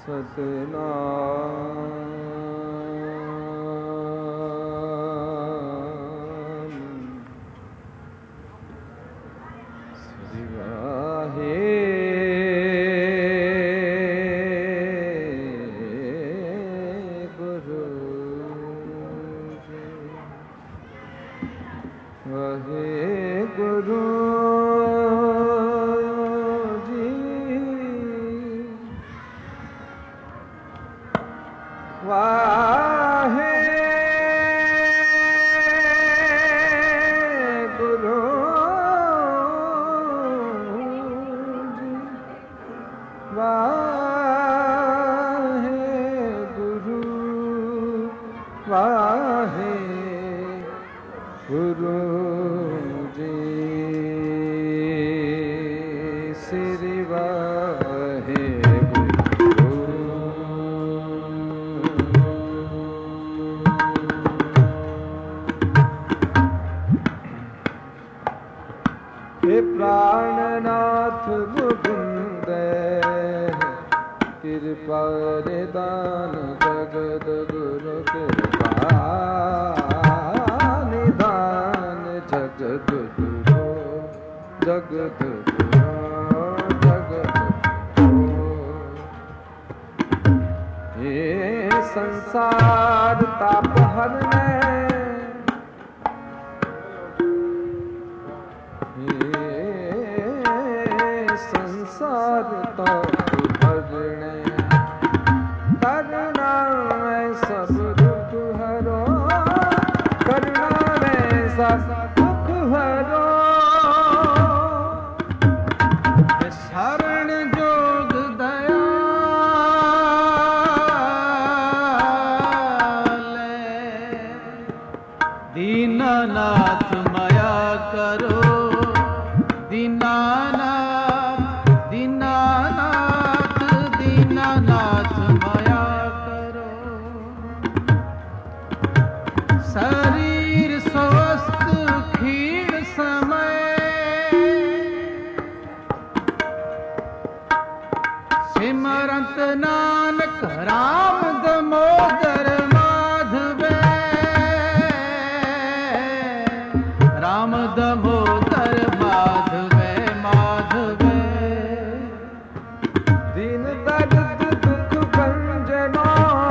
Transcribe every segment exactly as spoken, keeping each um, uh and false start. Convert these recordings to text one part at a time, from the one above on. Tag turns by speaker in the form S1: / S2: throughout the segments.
S1: सतनाम श्री वाहे गुरु वाहे गुरु वाहे गुरु जी वाहे गुरु वाहे गुरु जी श्री वाहे प्राणनाथ गोविंद कृपा निदान जगद गुरु कृपा निदान जगद गुरु जगद गुरु जगद गुरु ये संसार ताप हरने संसार ताप हरने करुणा में सब दुख हरो करुणा में सब दुख हरो शरण जोग दयाले दीनानाथ माया करो दीनानाथ दीनानाथ दीनानाथ माया करो शरीर स्वस्थ क्षीण समय सिमरंत नानक राम दामोदर माधवे राम दामोदर माधवे माधवे दीन दर्द दुख भंजना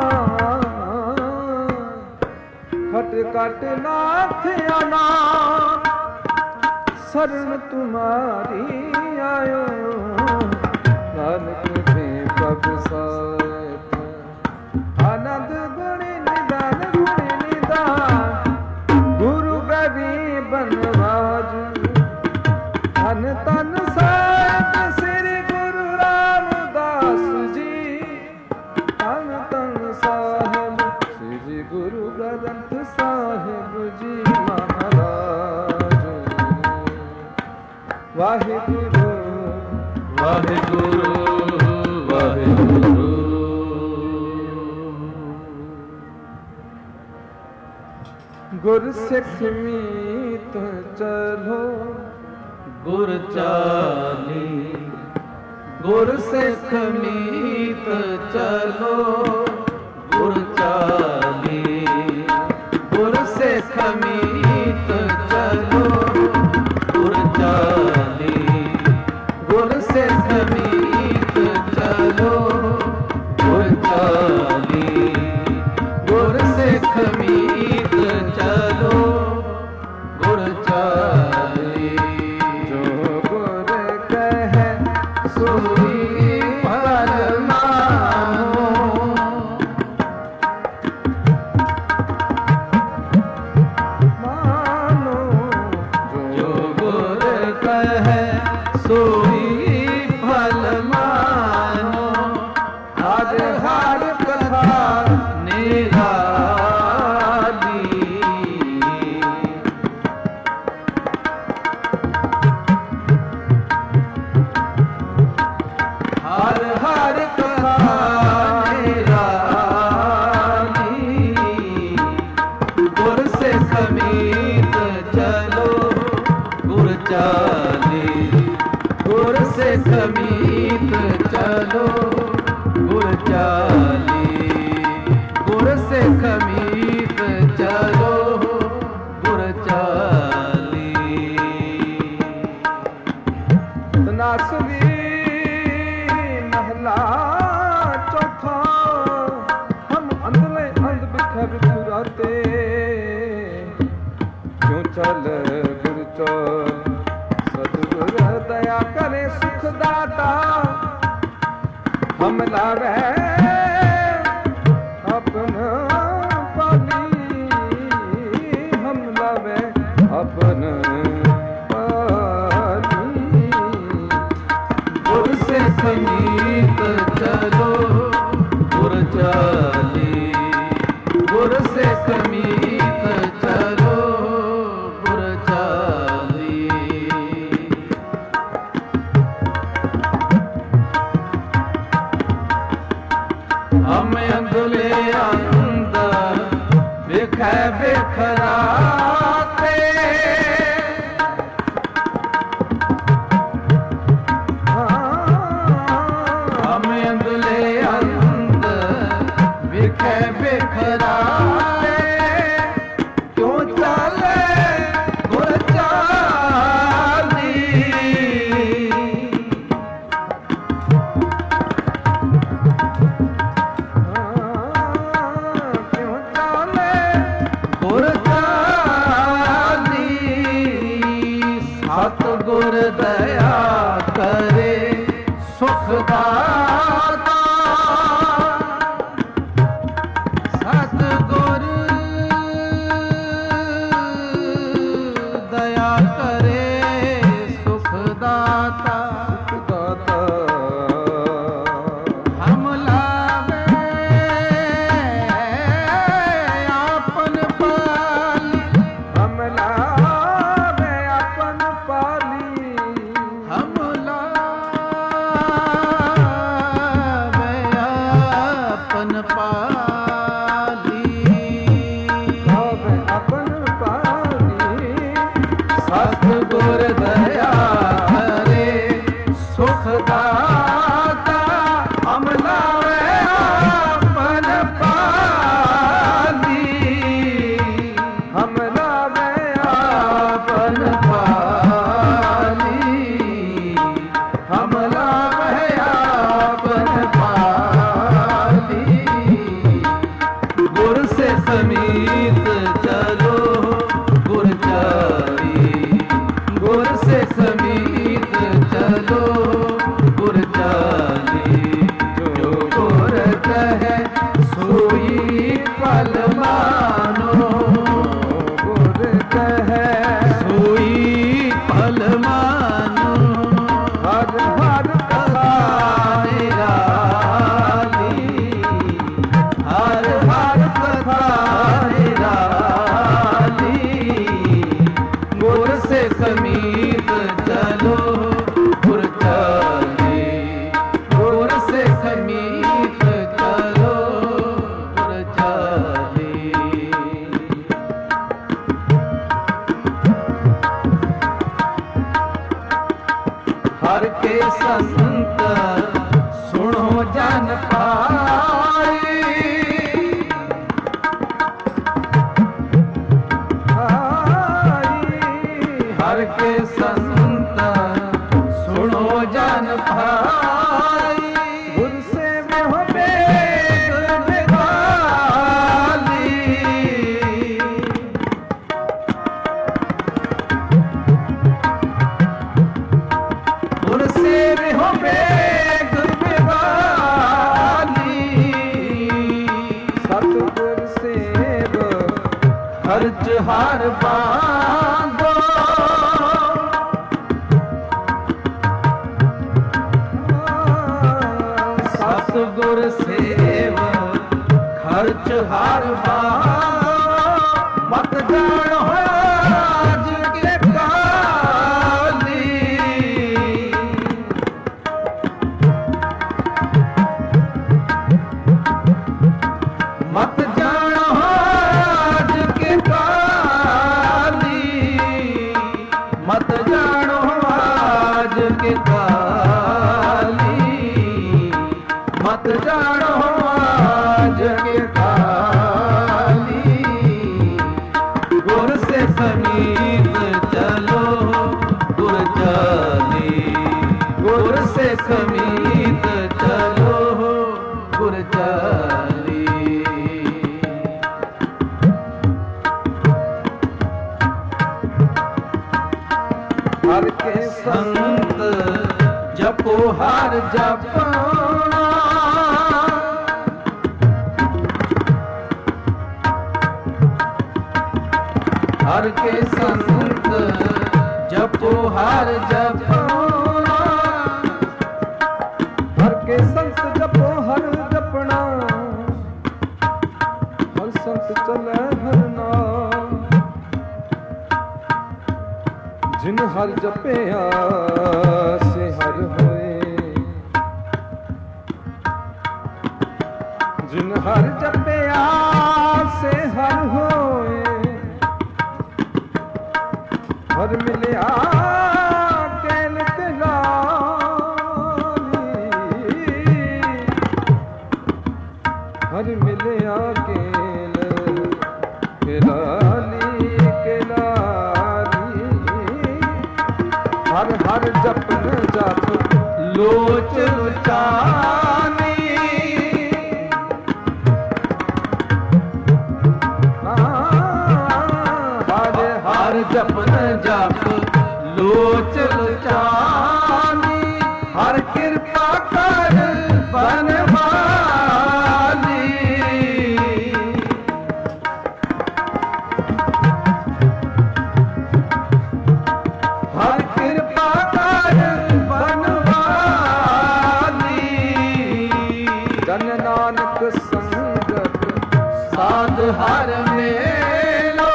S1: खट कट नाथ अनाथ शरण तुम्हारी आयो नानक दे पग साथ आनंद गुणी निदान गुणी निदान गुरु गरी बनवाज धन तन साथ श्री गुरु रामदास जी धन तन साहिब श्री गुरु ग्रंथ साहिब जी महाराज वाहिगुरु वाहिगुरु वाहिगुरु गुर सिख मीत चलो गुर चाली गुर सिख मीत चलो गुर चाली गुर सिख मीत चलो गुर चाली गुर सिख मीत चलो गुर चाली गुर सिख मीत चलो गुर चाली जो गुर कहे सोई फल मानो मानो जो गुर कहे सोई फल मानो हर हर कथा निराली हर हर कथा निराली गुर से समीत चलो गुर चाली गुर से समीत चलो गुर चाली
S2: महला चौथा हम अंधले अंध बिखे बिखुराते क्यों चल गुर चल सतगुर दया करे सुख दाता हम लावे अपना पाली हम लावे अपना पाली
S1: गुर से समीत चलो गुर चाली गुर से समीत चलो गुर चाली हम अंधले अंध बिखै बिखराते हम अंधले अंध बिखै बिखराते क्यों चले गुर चाली सतगुर दया करे सुख दाता सतगुर दया करे सुख दाता हम लावे आपन पाली
S2: हम लावे अपन पाली
S1: हम लावे अपन पाली
S2: लावे अपन पाली
S1: सतगुर दया करे सुख दाता हम लावे अपन पाली
S2: हम लावे
S1: अपन पाली हम लावे अपन पाली गुर से समीत चलो गुर चाली गुर से समीत चलो गुर चाली जो गुर कहे सोई फल मानो
S2: गुर कहे
S1: सोई फल मानो
S2: हर हर
S1: कथा निराली हर हर कथा निराली गुर से समीत चलो गुर चाली गुर से समीत चलो गुर चाली हर के संत सुनो जन पाई हर के संत सुनो जन पाई
S2: गुर से में हो बेग
S1: बेगाली गुर से हो बेग बेगाली
S2: सतगुर सेव
S1: खर्च हर बांधो सतगुर सेव खर्च हर बांधो मत जानो आज के काली मत जानो आज के काली मत जानो आज के काली मत जानो आज के काली गुर से समीत चलो गुर चाली गुर से समीत चलो ਚਾਲੀ।
S2: ਹਰ ਕੇ
S1: ਸੰਤ ਜਪੋ ਹਰ ਜਪਣਾ, ਹਰ ਕੇ ਸੰਤ ਜਪੋ ਹਰ ਜਪਣਾ,
S2: ਹਰ ਕੇ ਸੰਤ ਜਪੋ ਹਰ ਜਪਣਾ, ਹਰ ਸੰਤ ਚਲੇ ਹਰ ਨਾਮ। ਜਿਨ ਹਰ ਜਪਿਆ ਸੇ ਹਰ ਹੋਏ, ਜਿਨ ਹਰ ਜਪਿਆ ਸੇ ਹਰ ਹੋਏ, ਹਰ ਮਿਲਿਆ ਕੈਲ ਕਲਾਲੀ, ਹਰ ਮਿਲਿਆ ਕੇਲ ਕਲਾਲੀ ਕਲਾਲੀ। ਹਰ ਹਰ ਜਪਨ ਜਪ
S1: ਲੋਚ ਲੁਚਾਨੀ, ਹਰ ਜਪਨ ਜਪ ਲੋਚ ਲੁਚਾਨੀ, ਹਰ ਕਿਰਪਾ ਕਰ ਬਨਵਾਲੀ, ਹਰ ਕਿਰਪਾ ਕਰ ਬਨਵਾਲੀ।
S2: ਜਨ ਨਾਨਕ ਸੰਗਤ
S1: ਸਾਧ ਹਰ ਮੇਲੋ,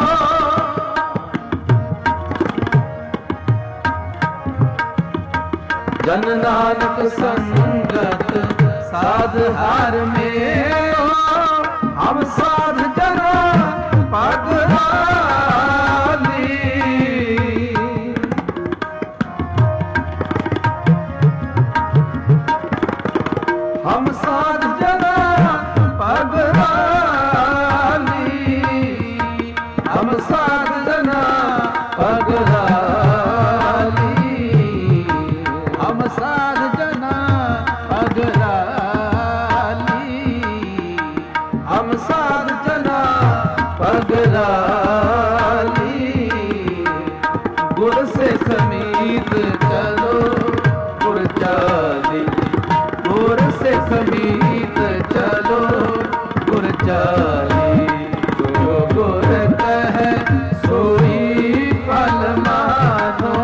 S1: ਜਨ ਨਾਨਕ ਸੰਗਤ ਸਾਧ ਹਰ ਮੇਲੋ, ਹਮ ਸਾਧ ਜਨਾ ਪਗ ਲਾਲੀ, ਹਮ ਸਾਧ ਜਨਾ ਪਗ ਲਾਲੀ, ਹਮ ਸਾਧ ਜਨਾ ਪਗ ਲਾਲੀ, ਹਮ ਸਾਧ ਜਨਾ ਪਗ ਲਾਲੀ, ਹਮ ਸਾਧ ਜਨਾ ਪਗ ਲਾਲੀ। ਗੁਰ ਸਿੱਖ ਮੀਤ ਚਲੋ ਗੁਰ ਚਾਲੀ, ਗੁਰ ਸਿੱਖ ਮੀਤ ਚਲੋ ਗੁਰ ਚਾਲੀ, ਜੋ ਗੁਰ ਕਹੈ ਸੋਈ ਫਲ ਮਾਨੋ,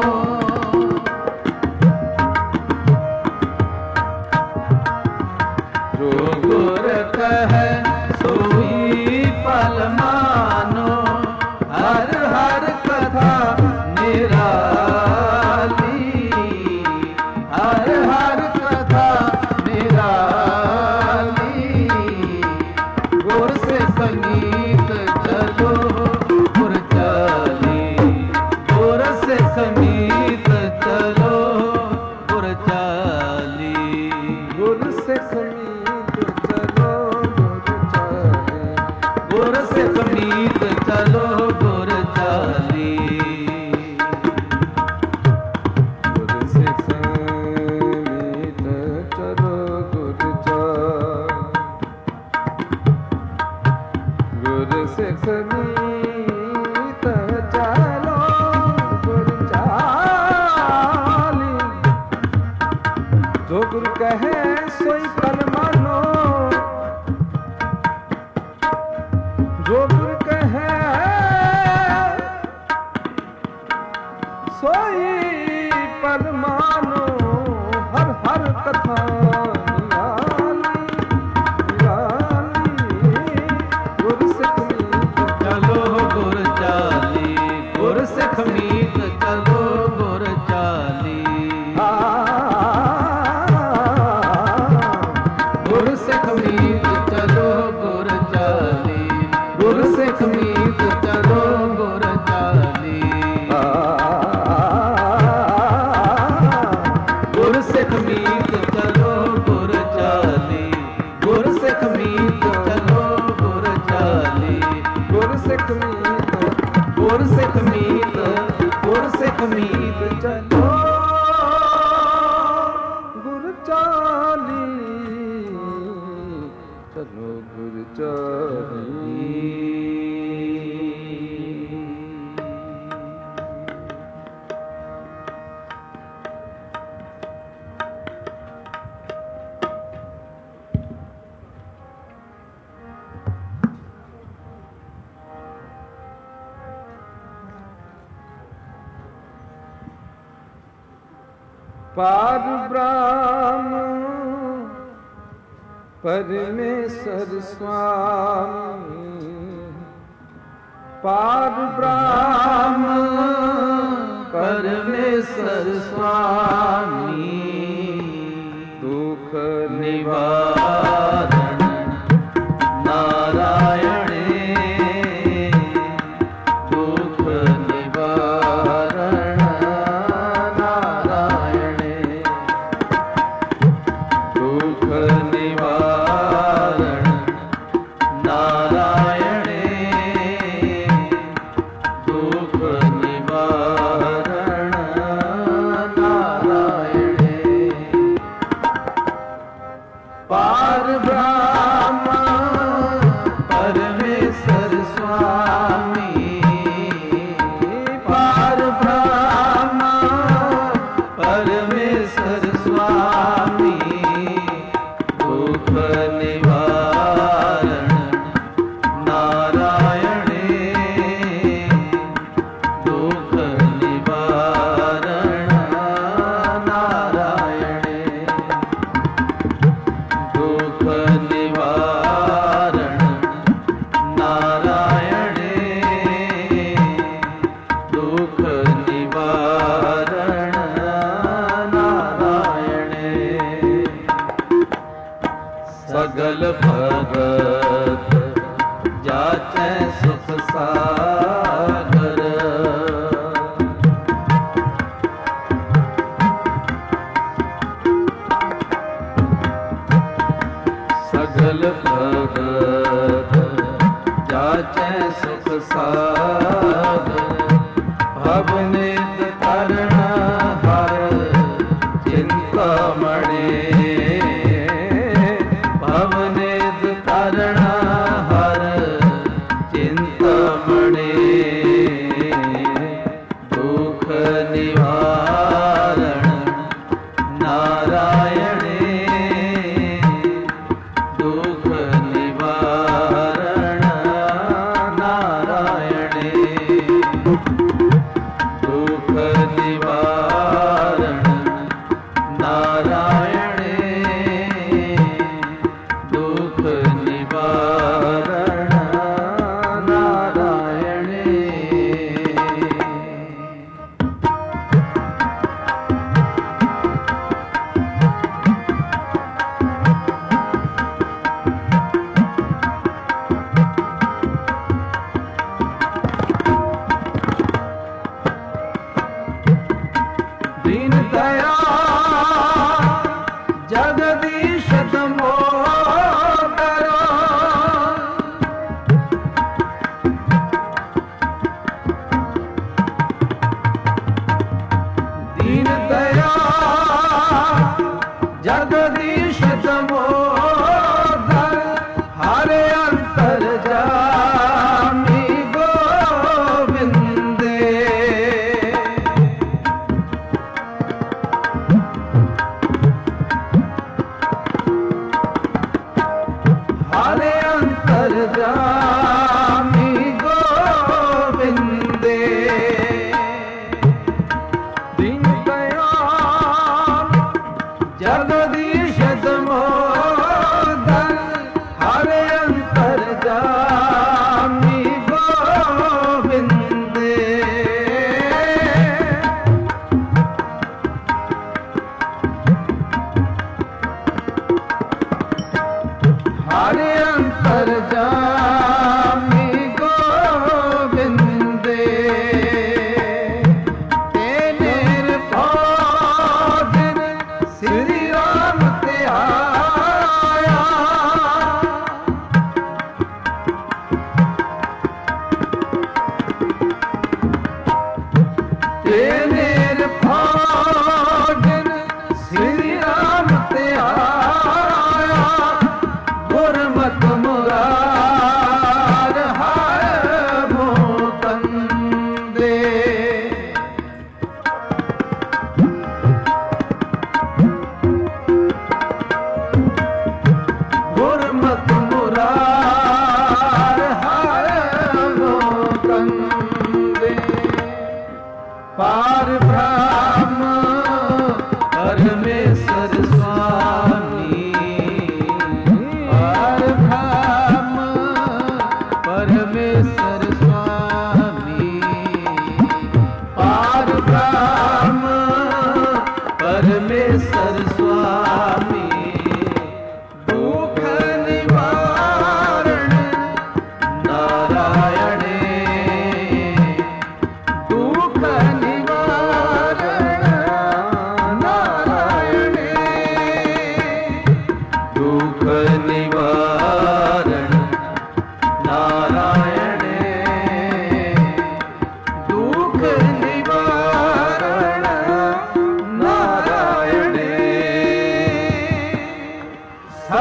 S1: ਜੋ ਗੁਰ ਕਹੈ ਸੋਈ ਫਲ ਮਾਨੋ। ਹਰ ਹਰ ਕਥਾ ਨਿਰਾਲੀ, ਹਰ ਹਰ ਕਥਾ ਨਿਰਾਲੀ, ਗੁਰ ਸਿੱਖ ਮੀਤ ਚਲੋ ਗੁਰ ਚਾਲੀ, ਗੁਰ ਸਿੱਖ ਮੀਤ ਚਲੋ ਗੁਰ ਚਾਲੀ,
S2: ਗੁਰ ਸਿੱਖ ਮੀਤ ਚਲੋ ਗੁਰ ਚਾਲੀ,
S1: ਗੁਰ ਸਿੱਖ ਮੀਤ ਚਲੋ ਗੁਰ ਚਾਲੀ,
S2: ਗੁਰ ਸਿੱਖ ਮੀਤ ਚਲੋ ਗੁਰ ਚਾਲੀ, ਗੁਰ ਸਿੱਖ ਮੀਤ ਚਲੋ ਗੁਰ ਚਾਲੀ। ਜੋ ਗੁਰ ਕਹੈ ਸੋਈ ਫਲ ਮਾਨੋ, ਜੋ ਗੁਰ ਕਹੈ ਸੋਈ ਫਲ ਮਾਨੋ। ਹਰ ਹਰ ਕਥਾ ਨਿਰਾਲੀ ਨਿਰਾਲੀ, ਗੁਰ ਸਿੱਖ ਮੀਤ
S1: ਚਲੋ ਗੁਰ ਚਾਲੀ, ਗੁਰ ਸਿੱਖ ਮੀਤ ਚਲੋ ਗੁਰ ਚਾਲੀ, ਗੁਰ ਸਿੱਖ ਮੀਤ ਚਲੋ ਗੁਰ ਚਾਲੀ, ਗੁਰ ਸਿੱਖ ਮੀਤ ਚਲੋ ਗੁਰ ਚਾਲੀ, ਗੁਰ ਸਿੱਖ ਮੀਤ ਚਲੋ ਗੁਰ ਚਾਲੀ, ਗੁਰ ਸਿੱਖ ਮੀਤ ਚਲੋ ਗੁਰ ਚਾਲੀ,
S2: ਗੁਰ ਸਿੱਖ ਮੀਤ
S1: ਗੁਰ ਸਿੱਖ ਮੀਤ, ਗੁਰ ਸਿੱਖ ਮੀਤ ਚਲੋ
S2: ਗੁਰ ਚਾਲੀ। पार ब्रह्म परमेश्वर स्वामी, पार ब्रह्म
S1: परमेश्वर स्वामी,
S2: दुख
S1: निवारण नारायणे, दुख निवारण नारायणे, दुख निवारण नारायणे, दुख निवारण नारायणे, पार ब्रह्म परमेश्वर स्वामी, पार ब्रह्म परमेश्वर स्वामी, दुख निवारण नारायणे, दुख निवारण नारायणे, दुख निवारण नारायणे, दुख निवारण नारायणे, सगल भगत जाचै सुख सागर, सगल भगत जाचै सुख सागर, भवनित तरण हर चिंतामणि, भवनित तरण हर चिंतामणि, दुख निवारण नारायणे, दुख निवारण नारायणे, दुख निवारण नारायणे, दुख निवारण नारायणे। दीन दयाल जगदीश तमो करो, दीन दयाल जगदीश तमो हरे अंतर जामी गोविंदे, हरे अंतर जामी गोविंदे, दीन दयाल जगदीश तमोदर, हरे अंतर जामी गोविंदे, हरे अंतर जामी गोविंदे, तेनेर भोजन श्री राम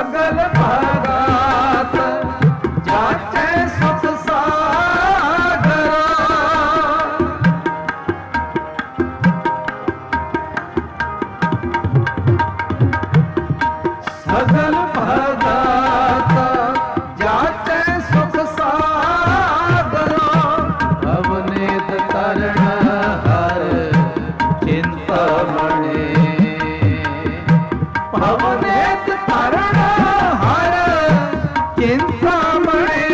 S1: सगल भगत जाचे सुख सागरा। सगल भगत जाचे सुख सागरा। अवनीत तरण हर चिंतामणि। अवनीत तरण हर चिंतामणि।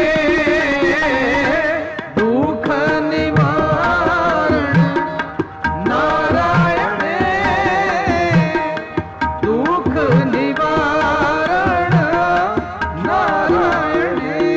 S1: दुख निवारण नारायण। दुख निवारण नारायण।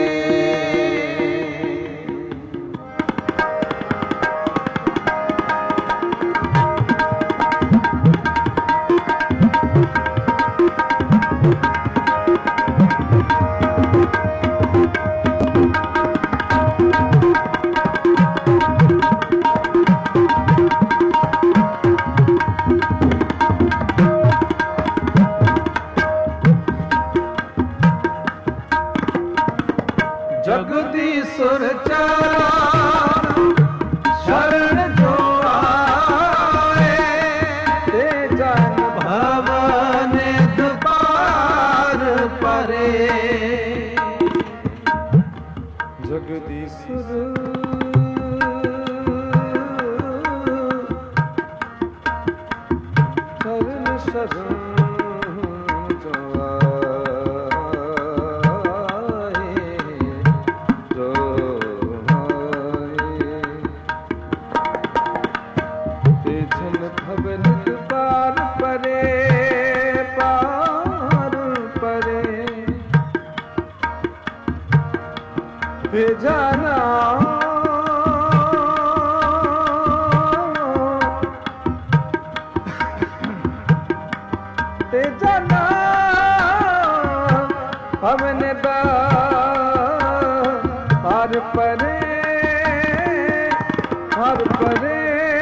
S1: जगदीश्वर चरण शरण जो आए। ते जन भवन द्वार परे।
S2: जगदीश्वर शरण शरण जाना ते जाना हमने हर परे हर परे।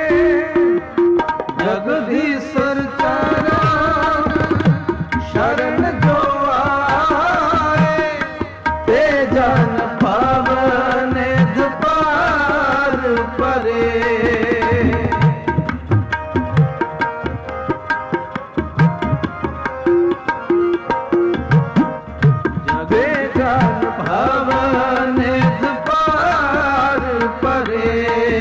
S1: जगदीश्वर चरण शरण जो आए। ते जन भवन द्वार परे। ते जन भवन द्वार परे।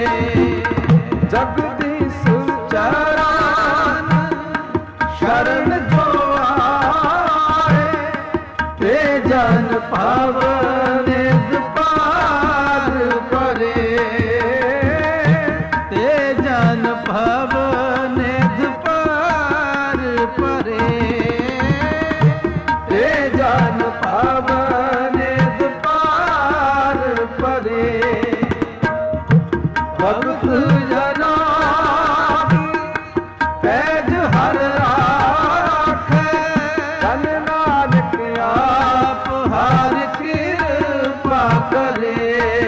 S1: जगदीश्वर चरण शरण जो आए। ते जन भवन द्वार परे। ते जन भवन द्वार परे। ते जन भवन द्वार परे। भक्त जना पैज हर राखे। जन नानक आप हर कृपा करे।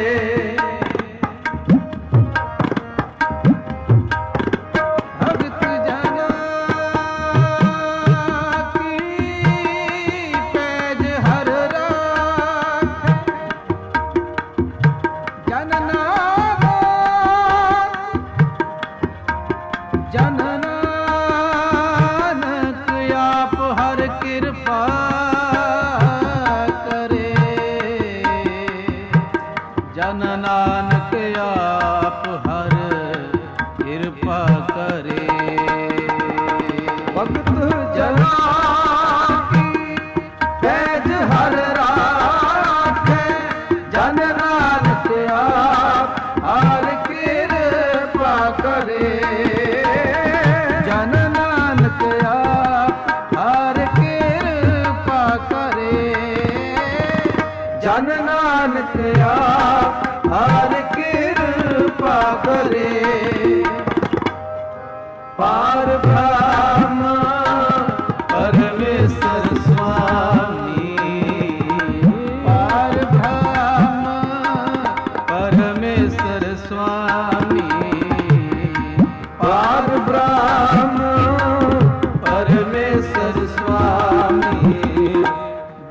S1: भक्त जना की पैज हर राखे। जन नानक जन नानक आप हर कृपा करे। जन नानक आप हर कृपा करे।
S2: भक्त
S1: जना की पैज हर राखे। जन नानक आप हर कृपा करे। जन नानक आप हर कृपा करे। जन नानक आप हर कृपा करे। पार ब्रह्म परमेश्वर स्वामी। पार ब्रह्म परमेश्वर स्वामी। पार ब्रह्म परमेश्वर स्वामी।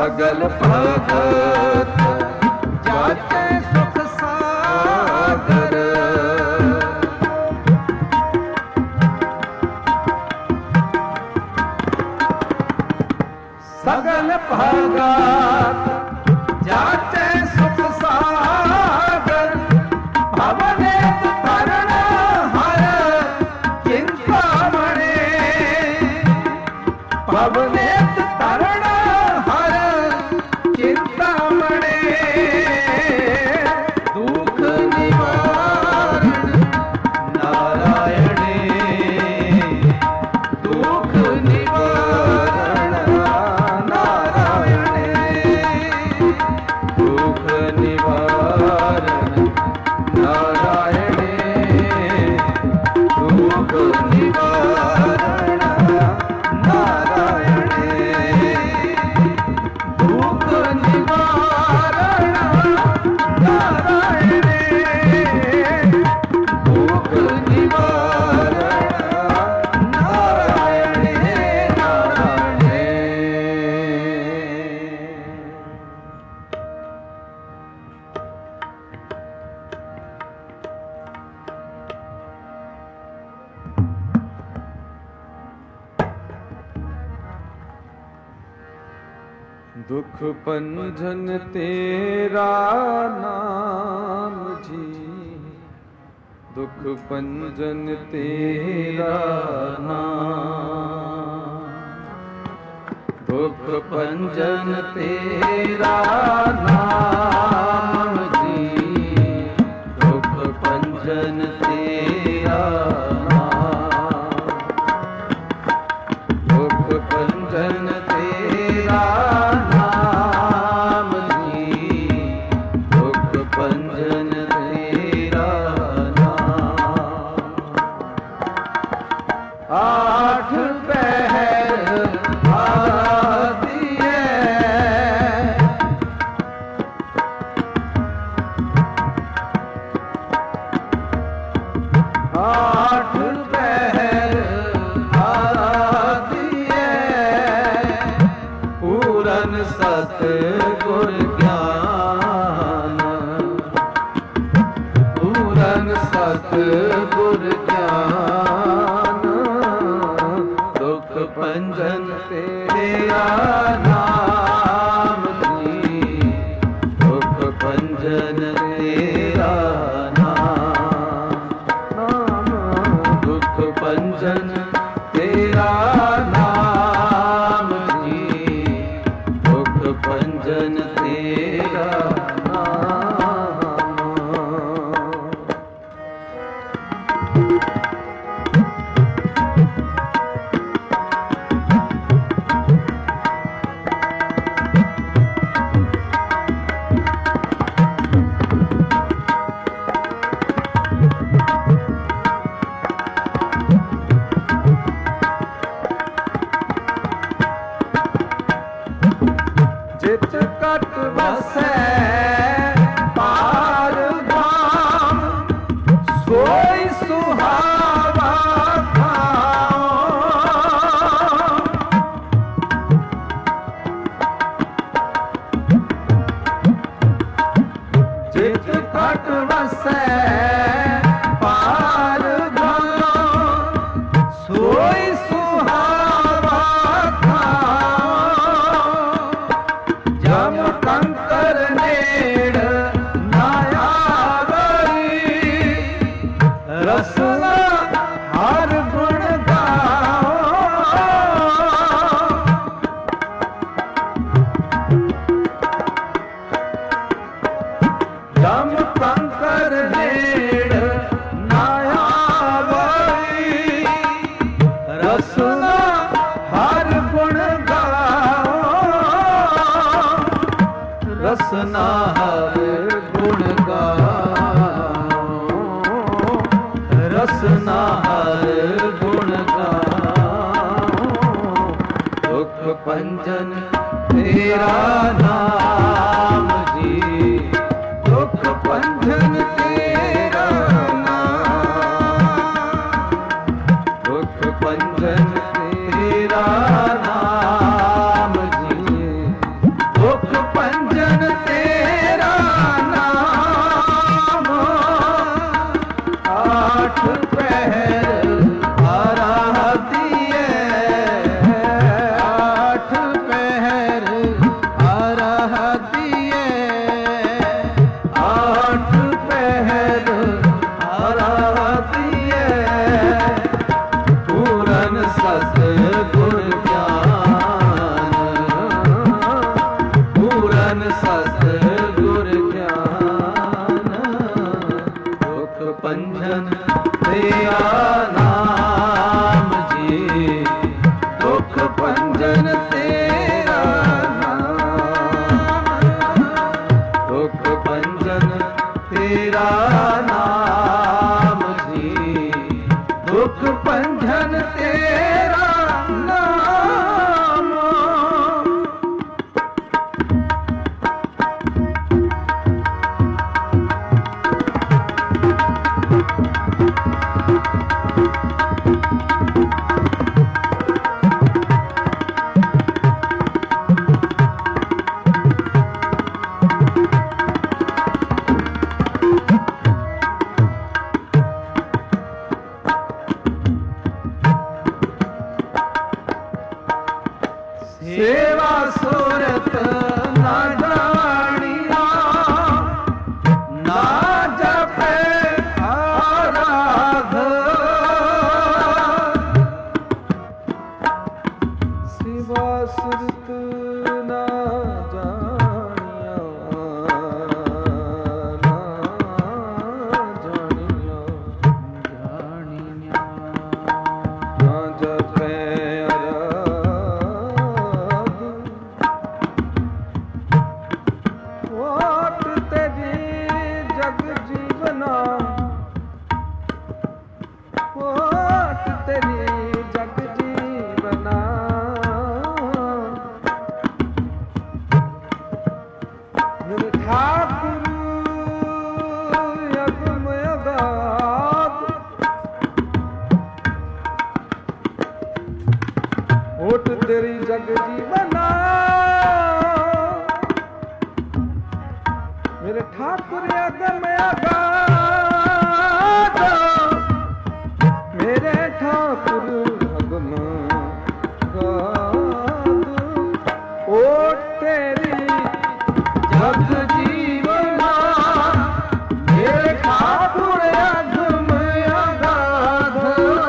S2: सगल भगत जाचे सुख सागर सगल भगत जाचे सुख सागर भवनेत तरण हर चिंता मणे भवनेत तरण हर चिंता मणे दुख निवारण नारायणे दुख निवारण नारायणे दुख निवारण नारायणे दुख निवारण नारायणे दुख निवारण नारायणे दुख निवारण नारायणे नारायणे दुख पंजन तेरा नाम जी दुख पंजन तेरा नाम दुख पंजन तेरा नाम जी दुख पंजन तेरा नाम दुख पंजन तेरा नाम जी दुख पंजन तेरा नाम आठ पहर आदि आठ पहर आदि पूरन सत गुर ज्ञान पूरन सत गुर ज्ञान दुख पंजन तेरा नाम जी दुख पंजन तेरा नाम दुख पंजन तेरा नाम जी दुख पंजन तेरा नाम जित कट बसै पार धाम सोई सुहावा धाम जित कट बसै पार धाम सोई सुहावा धाम जम कंकर नेड़ नाया गई रसना हर गुण गाओ जम कंकर नेड़ नाया गई रसना हर गुण गाओ रसना हर गुण गाओ रसना हर गुण गाओ दुख पंजन तेरा नाम जी दुख पंजन तेरा नाम दुख पंजन तेरा नाम जी
S1: ਤੇਰਾ ਨਾਮ ਜੀ, ਦੁਖ ਭੰਜਨ ਤੇਰਾ ਨਾਮ। ਸੇਵਾ ਸੁਰਤ ਨਾ ਜਾਣੀਆ, ਨਾ ਜਪੈ ਆਰਾਧ।
S2: ਸੇਵਾ ਸੁਰਤ ਨਾ ਜਾਣੀਆ, ਨਾ ਜਾਣੀਆ,
S1: ਜਾਣੀਆਂ
S2: ਨਾ ਜਪੈ ਓਟ ਤੇਰੀ ਜਗ ਜੀਵਨਾ, ਓਟ ਤੇਰੀ ਜਗ ਜੀਵਨਾ। ਮੇਰੇ ਠਾਕੁਰ ਅਗਮ ਅਗਾਧ, ਓਟ ਤੇਰੀ ਜਗ ਜੀਵਨਾ। ਮੇਰੇ ਠਾਕੁਰ ਅਗਮ ਅਗਾਧ, ਮੇਰੇ ਠਾਕੁਰ ਅਗਮ ਅਗਾਧ। ਓਟ ਤੇਰੀ
S1: ਜਗ ਜੀਵਨਾ, ਮੇਰੇ ਠਾਕੁਰ ਅਗਮ ਅਗਾਧ।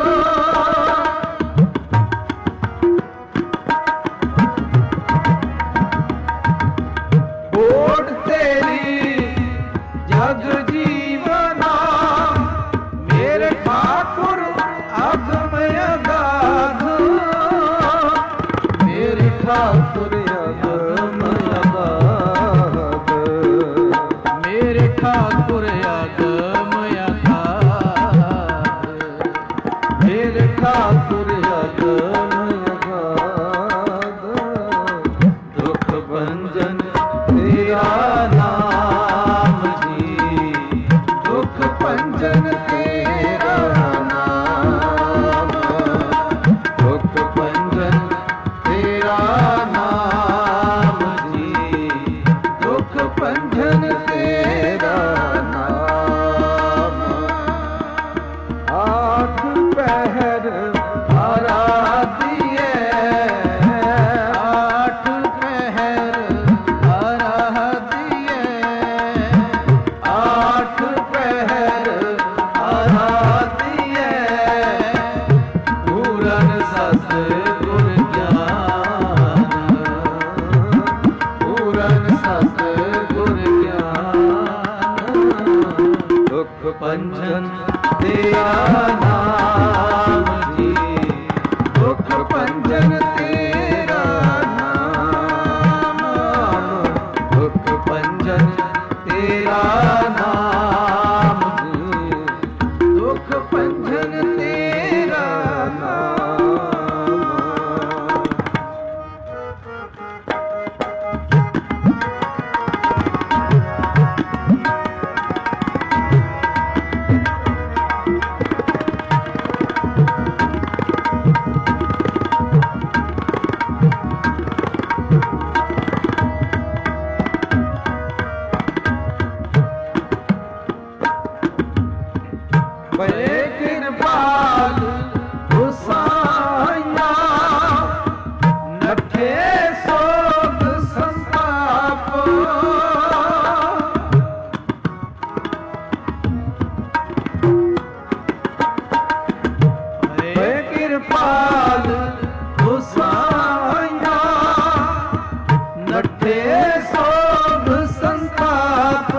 S1: ਓਟ ਤੇਰੀ ਜਗ ਜੀਵਨਾ, ਮੇਰੇ ਠਾਕੁਰ ਅਗਮ ਅਗਾਧ। ਮੇਰੇ ਠਾਕੁਰ ਅਗਮ ਅਗਾਧ, ਮੇਰੇ ਠਾਕੁਰ ਅਗਮ ਅਗਾਧ। ਮੇਰੇ ਠਾਕੁਰ ਅਗਮ ਅਗਾਧ, ਦੁਖ ਭੰਜਨ ਤੇਰਾ ਨਾਮ ਜੀ, ਦੁਖ ਭੰਜਨ ਤੇਰਾ ਨਾਮ। ਦੁਖ ਭੰਜਨ ਤੇਰਾ ਨਾਮ ਜੀ, ਦੁਖ ਭੰਜਨ ਤੇਰਾ ਨਾਮ।
S2: ਆਠ ਪਹਿਰ
S1: ਆਰਾਧੀਏ, ਆਠ ਪਹਿਰ ਆਰਾਧੀਏ, ਆਠ ਪਹਿਰ ਆਰਾਧੀਏ। ਪੂਰਨ ਸਤ ਗੁਰ ਗਿਆਨ, ਪੂਰਨ ਸਤ ਗੁਰ ਗਿਆਨ। ਦੁਖ ਭੰਜਨ ਤੇਰਾ ਨਾਮ ਜੀ, ਦੁਖ ਭੰਜਨ ਤੇਰਾ ਨਾਮ। ਦੁਖ ਭੰਜਨ ਤੇਰਾ ਨਾਮ ਜੀ, ਦੁਖ ਭੰਜਨ ਤੇਰਾ ਨਾਮ। ਬੜੇ ਕਿਰਪਾਲ ਹੁਸਾਈਆ, ਨਠੇ ਸੋਗ ਸੰਤਾਪ। ਬੜੇ ਕਿਰਪਾਲ ਹੁਸਾਈਆ, ਨਠੇ ਸੋਗ ਸੰਤਾਪ।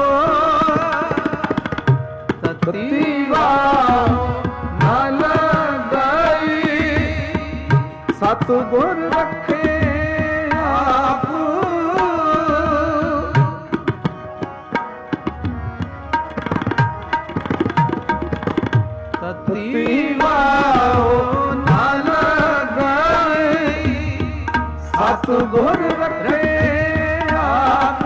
S1: ਤਤੀਵਾ ਨਾਲ ਗਈ,
S2: ਸਤਿਗੁਰ ਰੱਖੇ ਆਪ। ਗੁਰ ਰੱਖੇ ਆਪ,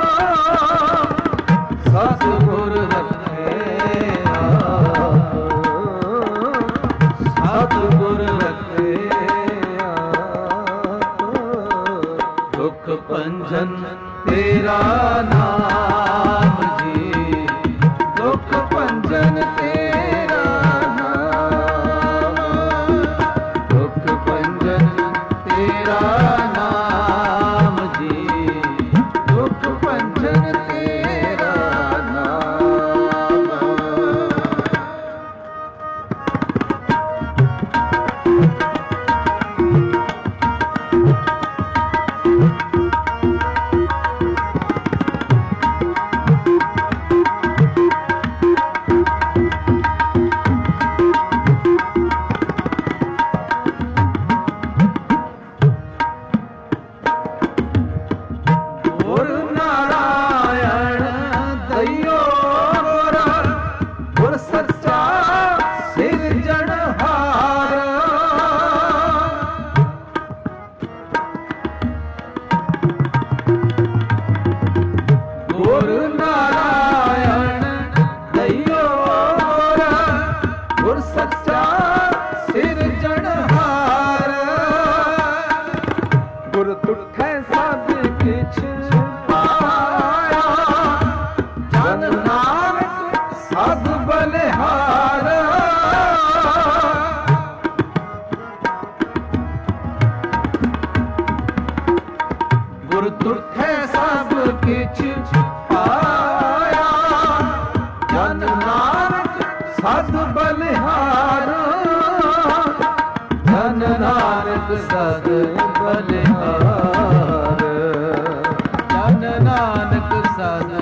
S1: ਸਤਿਗੁਰ ਰੱਖੇ ਆਪ, ਸਤਿਗੁਰ ਰੱਖੇ ਆਪ। ਦੁਖ ਭੰਜਨ ਤੇਰਾ ਨਾਮ ਜੀ, ਦੁਖ ਭੰਜਨ ਤੇਰਾ ਨਾਮ, ਦੁਖ ਭੰਜਨ ਤੇਰਾ ਨਾਮ ਜੀ, ਦੁਖ ਭੰਜਨ ਤੇਰਾ ਨਾਮ। ਗੁਰ ਨਾਰਾਇਣ ਦਇਓ ਗੁਰ, ਗੁਰ ਸੱਚਾ ਸਿਰਜਣਹਾਰ। ਗੁਰ ਨਾਰਾਇਣ ਦਇਓ ਗੁਰ, ਗੁਰ ਸੱਚਾ ਸਿਰਜਣਹਾਰ।
S2: ਗੁਰ ਤੁਠੈ ਸਭ ਕਿਛ ਪਾਇਆ,
S1: ਜਨ ਨਾਨਕ
S2: ਸਭ ਬਲਿਹਾਰ।
S1: ਗੁਰ ਤੁਠੈ ਸਭ ਕਿਛ ਪਾਇਆ, ਜਨ ਨਾਨਕ
S2: ਸਦ ਬਲਿਹਾਰ,
S1: ਜਨ ਨਾਨਕ ਸਦ ਬਲਿਹਾਰ, ਜਨ ਨਾਨਕ ਸਦ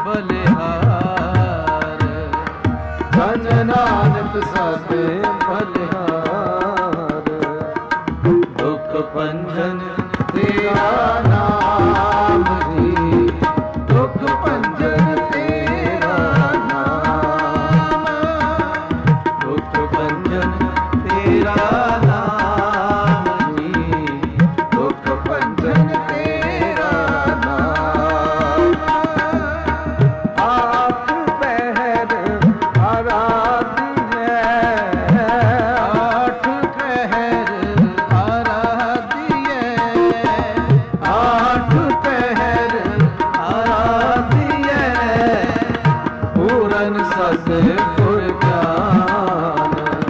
S1: ਬਲਿਹਾਰ,
S2: ਧਨ ਨਾਨਕ ਸਦ ਬਲਿਹਾਰ।
S1: ਦੁਖ ਭੰਜਨ ਤੇਰਾ ਨਾਮ ਜੀ, ਦੁਖ ਭੰਜਨ ਤੇਰਾ ਨਾਮ, ਦੁਖ ਭੰਜਨ ਤੇਰਾ ਨਾਮ ਜੀ, ਦੁਖ ਭੰਜਨ ਤੇਰਾ ਨਾਮ।
S2: ਆਪ ਪਹਿਰ ਆਰਾਧਿਐ,
S1: ਆਠ ਪਹਿਰ ਆਰਾਧਿਐ, ਆਠ ਪਹਿਰ ਆਰਾਧਿਐ, ਪੂਰਨ ਸਤਿਗੁਰ ਗਿਆਨ,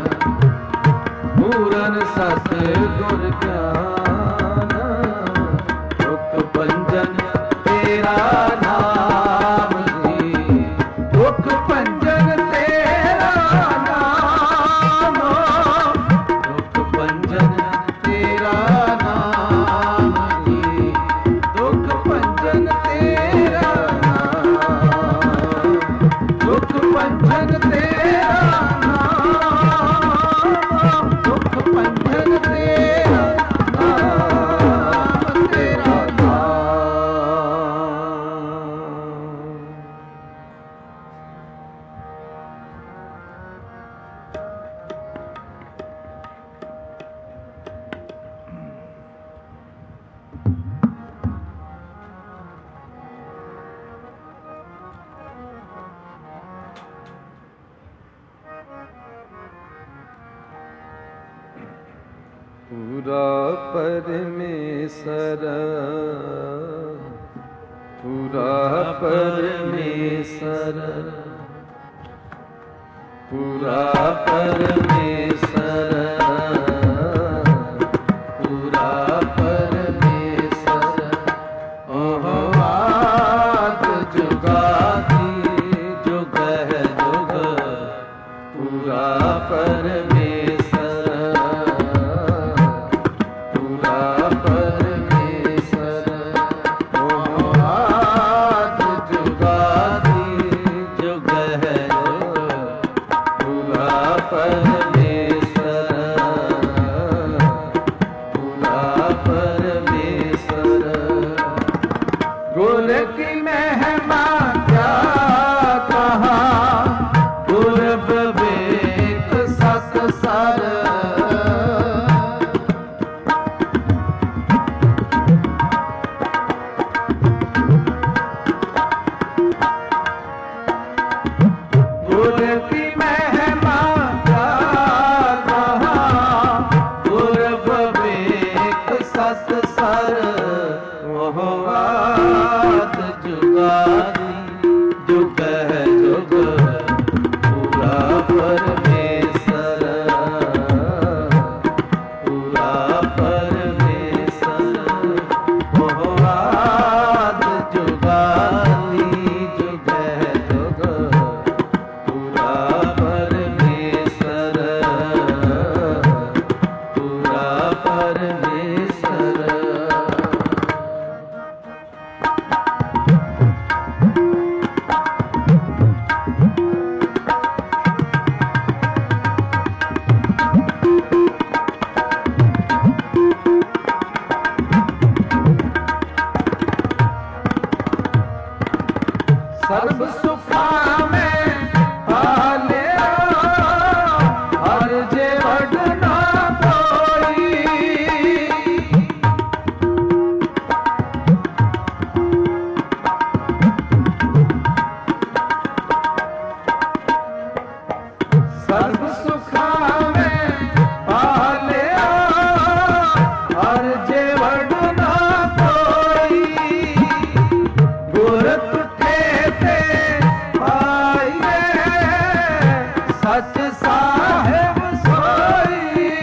S1: ਪੂਰਨ ਸਤਿਗੁਰ ਗਿਆਨ। ਦੁਖ ਭੰਜਨ ਤੇਰਾ ਨਾਮ ਜੀ, ਦੁਖ ਭੰਜਨ ਤੇਰਾ ਨਾਮ, ਦੁਖ ਭੰਜਨ ਤੇਰਾ ਨਾਮ ਜੀ, ਦੁਖ ਭੰਜਨ ਤੇਰਾ ਨਾਮ, ਦੁਖ ਭੰਜਨ ਤੇਰਾ ਨਾਮ, ਦੁਖ ਭੰਜਨ ਤੇਰਾ ਨਾਮ, ਤੇਰਾ ਨਾਮ।
S2: ਪੂਰਾ ਪਰਮੇਸ਼ਰ, ਪੂਰਾ ਪਰਮੇਸ਼ਰ,
S1: ਪੂਰਾ ਪਰਮੇਸ਼ਰ, ਪੂਰਾ ਪਰਮੇਸ਼ਰ, ਓਹ ਆਦ ਜੁਗਾਦੀ ਜੁਗ ਹੈ ਜੁਗ, ਪੂਰਾ ਪਰਮੇਸ਼ਰ, ਪੂਰਾ ਪਰਮੇਸ਼ਰ, ਓਹ ਆਦ ਜੁਗਾਦੀ ਜੁਗ ਹੈ ਜੁਗ, ਪੂਰਾ ਪਰਮੇਸ਼ਰ, ਪੂਰਾ ਪਰਮੇਸ਼ਰ। ਗੁਰ ਕੀ ਮਹਿਮਾ ਕਿਆ ਕਹਾ, ਗੁਰ ਵਿਵੇਕ ਸਤ ਸਰ, ਆਦ ਜੁਗਾਦੀ ਜੁਗ ਹੈ ਜੁਗ ਪੂਰਾ ਪਰਮੇਸ਼ਰ ਪੂਰਾ ਪਰਮੇਸ਼ਰ ਉਹ ਆਦ ਜੁਗਾਦੀ ਜੁਗ ਹੈ ਜੁਗ ਪੂਰਾ ਪਰਮੇਸ਼ਰ ਪੂਰਾ ਪਰਮੇਸ਼ਰ ਸਰਬ ਸੁਖਾਂ ਮੈਂ ਪਾਲਿਆ ਹਰ ਜੇ ਵਡ ਨਾ ਕੋਈ ਸਰਬ ਸੁਖਾਂ ਮੈਂ ਪਾਲਿਆ ਹਰ ਜੇ ਵਡ ਨਾ ਕੋਈ ਗੁਰ ਤੁਠੇ ਤੇ ਪਾਈਏ ਸੱਚ ਸਾਹਿਬ ਸੋਈ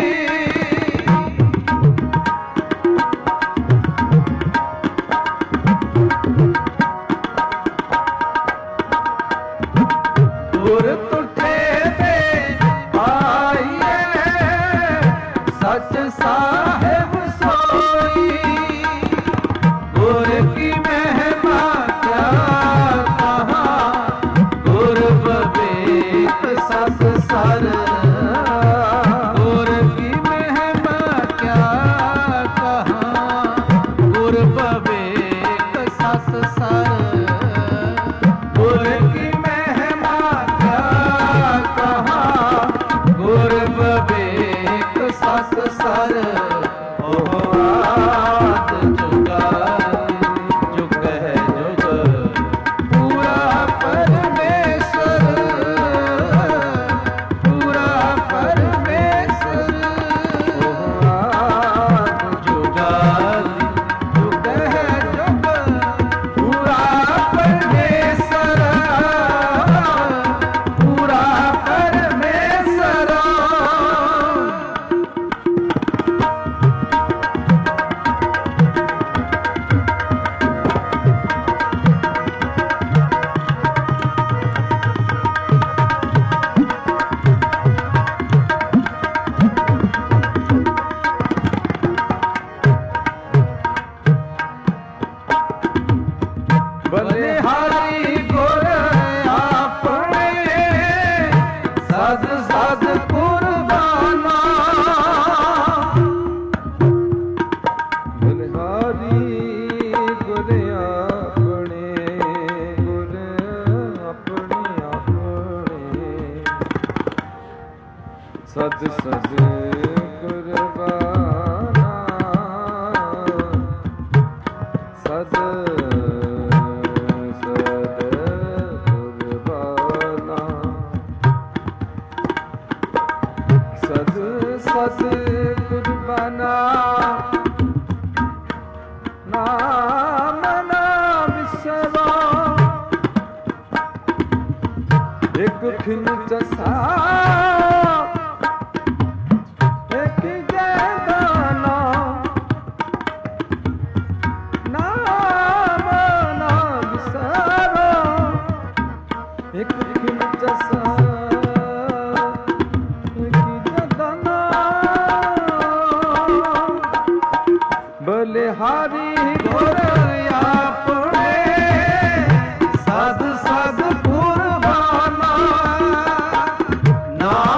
S1: ਗੁਰ ਤੁਠੇ ਤੇ ਪਾਈਏ ਸੱਚ ਸਾਹਿਬ ਸੋਈ ਗੁਰ ਕੀ ਮਹਿਮਾ ਕਿਆ ਕਹਾਂ ਗੁਰ ਬਵੇਕ ਸਤ ਸਰ ਗੁਰ ਕੀ ਮਹਿਮਾ ਕਿਆ ਕਹਾਂ ਗੁਰ ਬਵੇਕ ਸਤ ਸਰ ਗੁਰ ਕੀ ਮਹਿਮਾ ਕਿਆ ਕਹਾਂ ਗੁਰ ਬਵੇਕ ਸਤ ਸਰ ਉਹ ਆਦ ਜੁਗਾਦੀ ਜੁਗ ਹੈ ਜੁਗ ਪੂਰਾ ਪਰਮੇਸ਼ਰ ਪੂਰਾ ਪਰਮੇਸ਼ਰ ਉਹ ਆਦ ਜੁਗਾਦੀ ਜੁਗ ਹੈ ਜੁਗ ਪੂਰਾ ਪਰਮੇਸ਼ਰ ਪੂਰਾ ਪਰਮੇਸ਼ਰ ਬਲਿਹਾਰੀ ਗੁਰ ਆਪਣੇ ਸਦ ਸਦ ਕੁਰਬਾਨਾ
S2: ਬਲਿਹਾਰੀ ਗੁਰ ਆਪਣੇ ਗੁਰ ਆਪਣੇ ਆਪਣੇ ਸਦ ਸਦ ਕੁਰਬਾਨਾ ਸਦ ਸਦ ਸਦ ਕੁਰਬਾਨਾ ਨਾਮ ਨਾ ਵਿਸਰਾ ਇੱਕ ਖਿਨ ਚਸਾ ਇੱਕ ਜੈਦਾਨਾ ਨਾਮ ਨਾ ਵਿਸਰਾ ਇੱਕ ਖਿਨ ਚਸਾ ਬਲਿਹਾਰੀ ਗੁਰ ਆਪਣੇ ਸਦ ਸਦ ਕੁਰਬਾਨਾ ਨਾਮ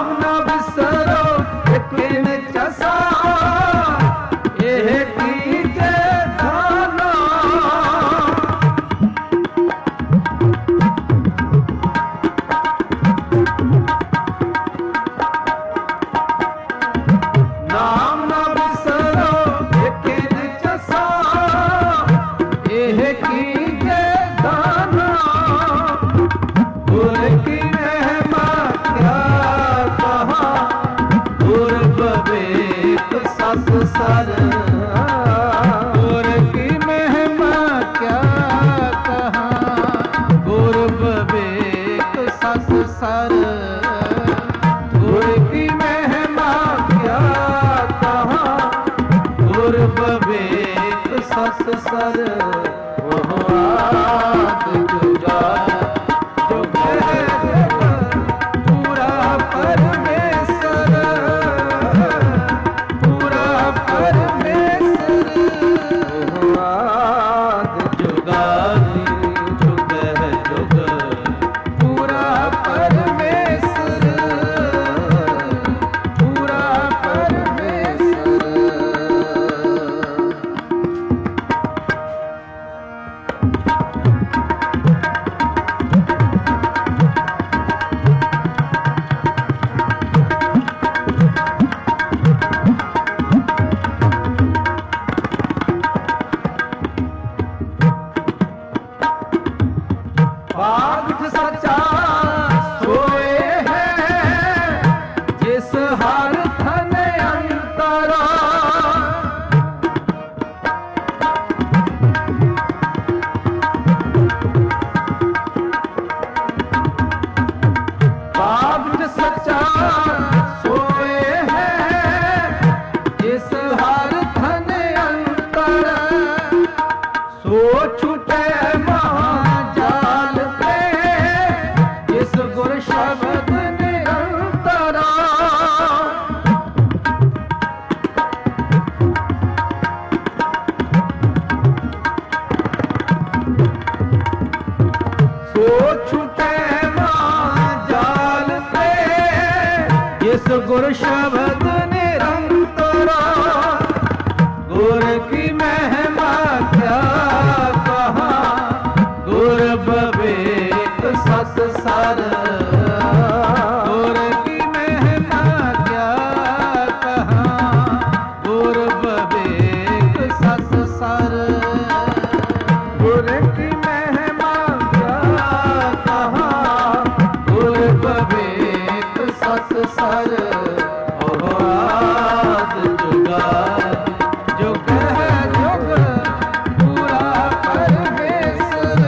S1: ਸੋ ਛੁਟੈ ਮਾਂ ਜਾਲ ਤੇ ਇਸ ਗੁਰ ਸ਼ਬਦ ਨਿਰੰਤਰਾ ਗੁਰ ਕੀ ਮਹਿਮਾ ਕਿਆ ਕਹਾਂ ਗੁਰ ਬਵੇਕ ਸਤ ਸਰ ਗੁਰ ਕੀ ਮਹਿਮਾ ਕਿਆ ਕਹਾਂ ਗੁਰ ਬਵੇਕ ਸਤ ਸਰ ਗੁਰ ਕੀ ਮਹਿਮਾ ਕਿਆ ਕਹਾਂ ਗੁਰ ਬਵੇਕ ਸਤ ਸਰ ਉਹ ਆਦ ਜੁਗਾਦ ਜੁਗ ਹੈ ਜੁਗ ਪੂਰਾ ਪਰਮੇਸ਼ਰ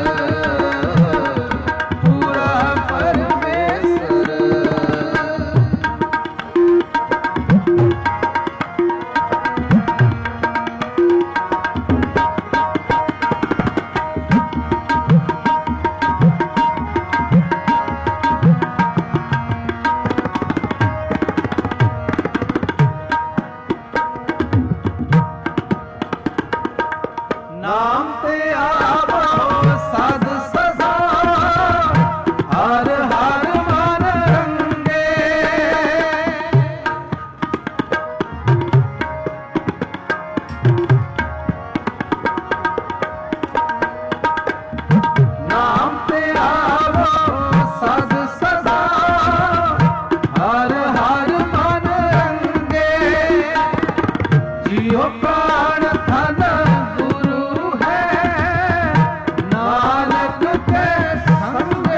S1: ਪੂਰਾ ਪਰਮੇਸ਼ਰ ਨਾਮ ਤੇ ਆਵੋ ਸਦ ਸਦਾ ਹਰ ਹਰ ਮਨ ਰੰਗੇ ਨਾਮ ਤੇ ਆਵੋ ਸਦ ਸਦਾ ਹਰ ਹਰ ਮਨ ਰੰਗੇ ਜੀਉ ਪ੍ਰਾਣ ਧਨ ਗੁਰੂ ਹੈ ਨਾਨਕ ਕੇ ਸੰਗੇ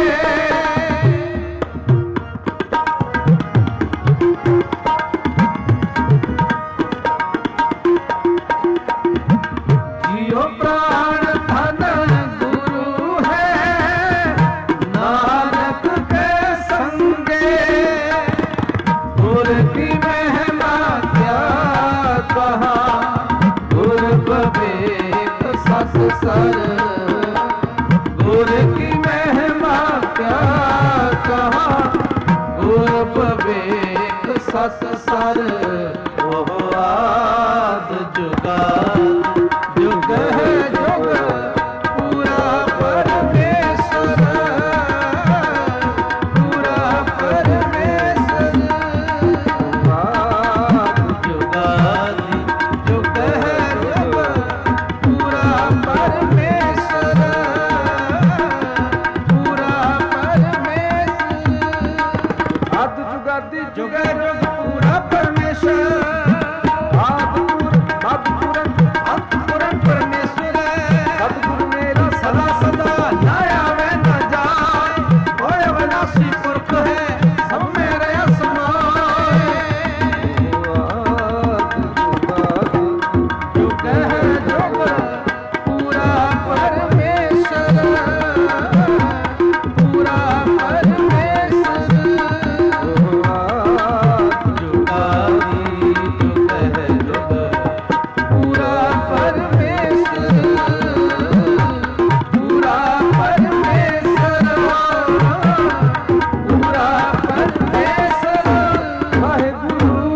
S1: ਜੀਉ ਪ੍ਰਾਣ ਧਨ ਗੁਰੂ ਹੈ ਨਾਨਕ ਕੇ ਸੰਗੇ ਗੁਰ ਕੀ ਮਹਿਮਾ ਕਿਆ ਕਹਾਂ ਗੁਰ ਬਵੇਕ ਸਤ ਸਰ ਗੁਰ ਕੀ ਮਹਿਮਾ ਕਿਆ ਕਹਾਂ ਗੁਰ ਬਵੇਕ ਸਤ ਸਰ ਉਹ ਆਦ ਜੁਗਾਦ ਜੁਗ ਹੈ ਜੁਗ ਪੂਰਾ ਪਰਮੇਸ਼ਰ ਪੂਰਾ ਪਰਮੇਸ਼ਰ ਜੁਗਾਦਿ ਜੁਗ ਹੈ ਜੁਗ ਪੂਰਾ ਪਰਮੇਸ਼ਰ ਪੂਰਾ ਪਰਮੇਸ਼ਰ
S2: ਅਦ ਜੁਗਾਦੀ
S1: ਜੁਗ ਹੈ ਜੁਗ ਪੂਰਾ ਪਰਮੇਸ਼ਰ
S2: ਆਦ ਪੁਰ ਮਦ ਪੁਰਨ
S1: ਅੰਤ ਪੁਰਨ ਪਰਮੇਸ਼ਰ
S2: ਸਤਿਗੁਰ ਮੇਰਾ
S1: ਸਦਾ ਸਦਾ ਨਾ ਆਵੇ ਨਾ ਜਾਏ ਹੋਏ ਵਿਨਾਸ਼ੀ ਪੁਰਖ ਹੈ ਸਭ ਮੇਰੇ ਅਸਮਾਏ ਜੁਗ ਹੈ ਜੁਗ ਪੂਰਾ ਪਰਮੇਸ਼ਰ ਪੂਰਾ ਪਰਮੇਸ਼ਰ ਜੁਗਾਦੀ ਜੁਗ ਹੈ ਜੁਗ ਪੂਰਾ ਪਰਮੇਸ਼ਰ ਪੂਰਾ ਪਰਮੇਸ਼ਰ ਪੂਰਾ ਪਰਮੇਸ਼ਰ
S2: ਵਾਹਿਗੁਰੂ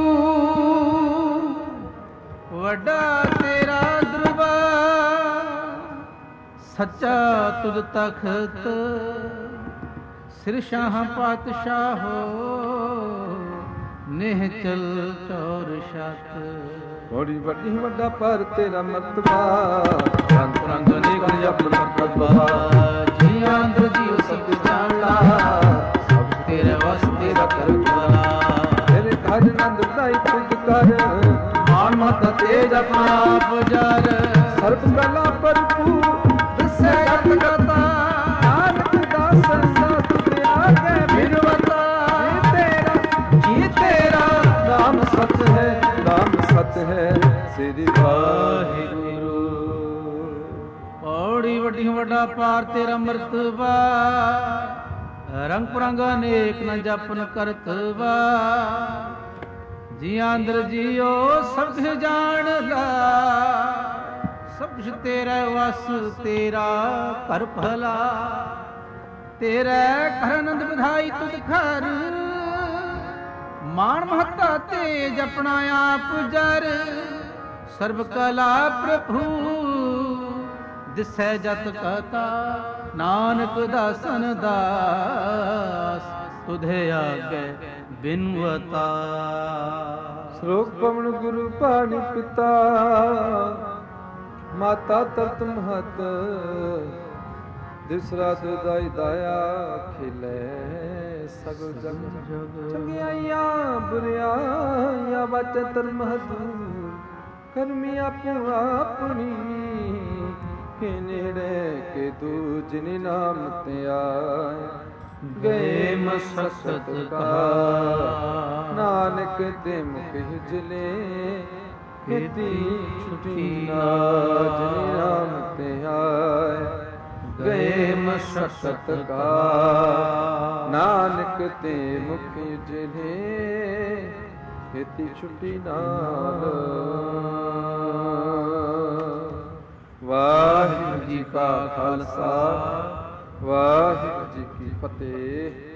S1: ਵੱਡਾ ਤੇਰਾ ਦਰਬਾਰ ਸੱਚਾ ਤੁਧ ਤਖਤ ਸਿਰ ਸ਼ਾਹ ਪਾਤਸ਼ਾਹੋ ਨਿਹਚਲ ਚੌਰ ਛਤ
S2: ਬੜੀ ਵੱਡੀ ਵੱਡਾ ਪਰ ਤੇਰਾ ਮਰਤਬਾ
S1: ਰੰਗ ਰੰਗ ਅਨੇਕ ਜਪਨ ਪ੍ਰਭਾ ਜੀ ਅੰਦਰ ਜੀਉ ਸਭ ਜਾਣਾ ਸਭ ਤੇਰੇ ਵਾਸਤੇ ਦਾ ਕਰਤਵਾਨਾ
S2: ਤੇਰੇ ਘਰ ਨੰਦ ਦਾਈ ਤੁਧ ਕਰ
S1: ਮਾਨ ਮਤ ਤੇਜ ਆਪਣਾ ਆਪ ਜਰ
S2: ਸਰਬ ਕਲਾ ਭਰਪੂਰ
S1: ਦਿਸੈ ਜਤ ਕਰਤਾ
S2: ਨਾਨਕ ਦਾਸ ਸਤ ਤੇ ਆਗੇ
S1: ਬਿਨਵਤਾ
S2: ਤੇਰਾ
S1: ਜੀ ਤੇਰਾ
S2: ਨਾਮ ਸਤ ਹੈ ਨਾਮ ਸਤ ਹੈ ਸ੍ਰੀ ਵਾਹਿਗੁਰੂ
S1: ਔੜੀ ਵੱਡੀ ਵੱਡਾ ਪਾਰ ਤੇਰਾ ਮਰਤਬਾ ਰੰਗ ਪ੍ਰੰਗ ਅਨੇਕ ਨ ਜਪਨ ਕਰਤਵਾ ਜੀ ਅੰਦਰ ਜੀਓ ਸਭ ਕੁਛ ਜਾਣ ਲਾ ਸਭ ਕੁਛ ਤੇਰਾ ਵਸ ਤੇਰਾ ਘਰ ਭਲਾ ਤੇਰੇ ਘਰ ਆਨੰਦ ਵਧਾਈ ਤੁਧ ਘਰ ਮਾਨ ਮਹੱਤਾ ਤੇਜ ਆਪਣਾ ਆਪ ਜਰ ਸਰਬ ਕਲਾ ਪ੍ਰਭੂ ਦਿਸੈ ਜਤ ਕਹਤਾ ਨਾਨਕ ਦਾਸਨ ਦਾਸ ਤੁਧੇ ਆਗੇ ਬਿਨਵਤਾ।
S2: ਸ਼ਲੋਕ ਪਵਨ ਗੁਰੂ ਪਾਣੀ ਪਿਤਾ ਮਾਤਾ ਤਰਤ ਮਹਤ ਦਿਸਰਾ ਦੁਦਾਈ ਦਾਇਆ ਖਿਲੇ ਸਗਲ ਜਗ। ਚੰਗਿਆਈਆਂ ਬੁਰਿਆਈਆਂ ਵਾਚੈ ਧਰਮ ਹਦੂਰ ਕਰਮੀ ਆਪੋ ਆਪਣੀ ਕੇ ਨੇੜੇ ਕੇ ਦੂਜਿ ਨਾਮ ਤੇ ਆਏ ਗਏ ਮਸਕਤ ਕਾ ਨਾਨਕ ਤੇ ਮੁਖ ਹਿਜਲੇ ਕੀਤੀ ਛੁਟੀ ਨਾ ਜਿਨ ਨਾਮ ਤੇ ਆਏ ਗਏ ਮਸਕਤ ਕਾ ਨਾਨਕ ਤੇ ਮੁਖ ਹਿਜਲੇ ਕੀਤੀ ਛੁਟੀ ਨਾਲ। ਵਾਹਿਗੁਰੂ ਜੀ ਕਾ ਖਾਲਸਾ ਵਾਹਿਗੁਰੂ ਜੀ ਕੀ ਫਤਿਹ।